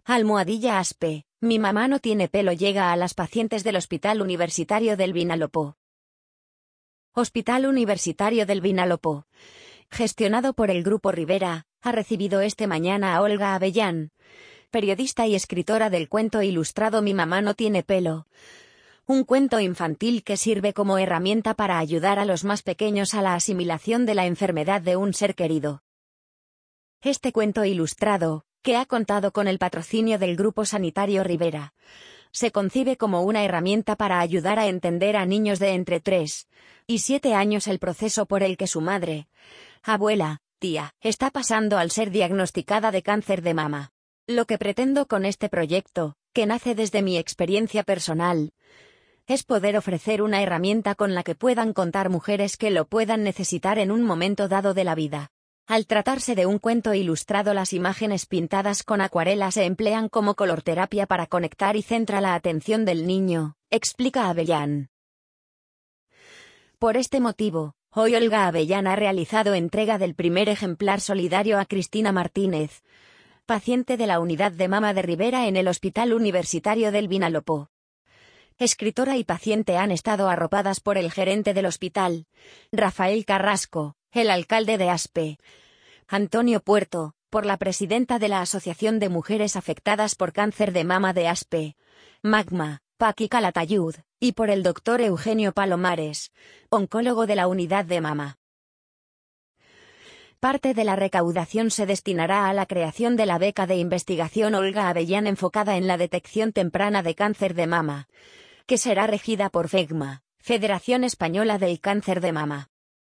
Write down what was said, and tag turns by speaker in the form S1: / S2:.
S1: Almohadilla Aspe, mi mamá no tiene pelo llega a las pacientes del Hospital Universitario del Vinalopó. Hospital Universitario del Vinalopó, gestionado por el Grupo Rivera, ha recibido esta mañana a Olga Avellán, periodista y escritora del cuento ilustrado Mi mamá no tiene pelo. Un cuento infantil que sirve como herramienta para ayudar a los más pequeños a la asimilación de la enfermedad de un ser querido. Este cuento ilustrado, que ha contado con el patrocinio del Grupo Sanitario Rivera, se concibe como una herramienta para ayudar a entender a niños de entre 3 y 7 años el proceso por el que su madre, abuela, tía, está pasando al ser diagnosticada de cáncer de mama. Lo que pretendo con este proyecto, que nace desde mi experiencia personal, es poder ofrecer una herramienta con la que puedan contar mujeres que lo puedan necesitar en un momento dado de la vida. Al tratarse de un cuento ilustrado, las imágenes pintadas con acuarela se emplean como colorterapia para conectar y centra la atención del niño, explica Avellán. Por este motivo, hoy Olga Avellán ha realizado entrega del primer ejemplar solidario a Cristina Martínez, paciente de la unidad de mama de Rivera en el Hospital Universitario del Vinalopó. Escritora y paciente han estado arropadas por el gerente del hospital, Rafael Carrasco, el alcalde de Aspe, Antonio Puerto, por la presidenta de la Asociación de Mujeres Afectadas por Cáncer de Mama de Aspe, Magma, Paqui Calatayud, y por el doctor Eugenio Palomares, oncólogo de la unidad de mama. Parte de la recaudación se destinará a la creación de la beca de investigación Olga Avellán enfocada en la detección temprana de cáncer de mama, que será regida por FEGMA, Federación Española del Cáncer de Mama.